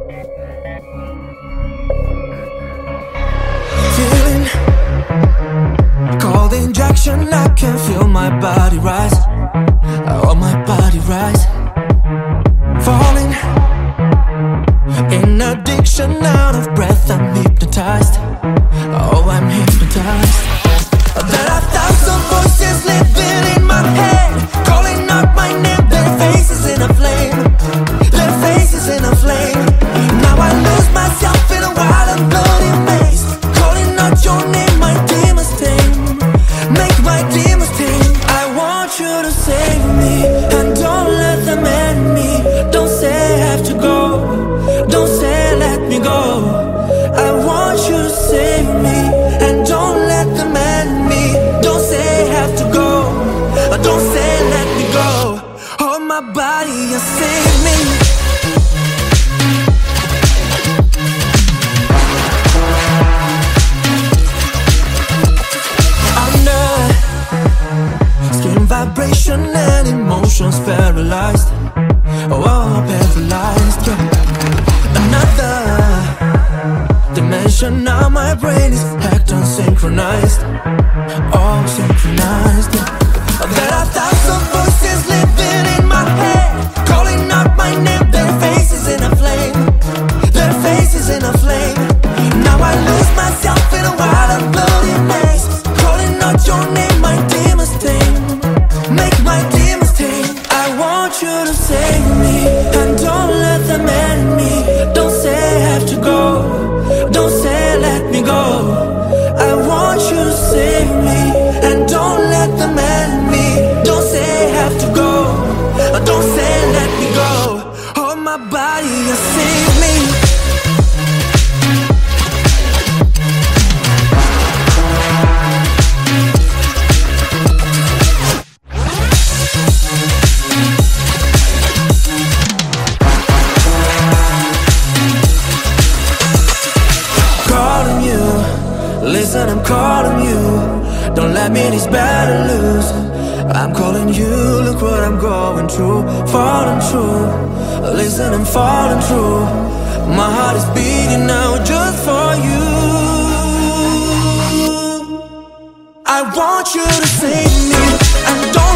Feeling cold injection, I can feel my body rise. Oh, my body rise. Falling in addiction, out of breath, I'm hypnotized. Oh, I'm hypnotized. There are thousand voices living in my head, calling out my name, their faces in a flame. Their faces in a flame. Now I lose myself in a wild and bloody maze, calling out your name, my demons tame. Make my demons tame. I want you to save me, and don't let them end me. Don't say I have to go, don't say let me go. I want you to save me, and don't let them end me. Don't say I have to go, don't say let me go. Hold my body and save me. Vibration and emotions paralyzed. Oh, paralyzed, yeah. Another dimension, now my brain is hacked and synchronized. Oh, synchronized, yeah. There are thousand voices living in my head, calling out my name, their faces in a flame. Their faces in a flame. Now I lose myself in a wild and bloody maze, calling out your name, my demons tame. Make my demons tame. I want you to save me, and don't let them end me. Don't say I have to go, don't say let me go. I want you to save me, and don't let them end me. Don't say I have to go, don't say let me go. Hold my body and save me. Listen, I'm calling you. Don't let me this battle lose. I'm calling you, look what I'm going through. Falling through. Listen, I'm falling through. My heart is beating now just for you. I want you to save me, and don't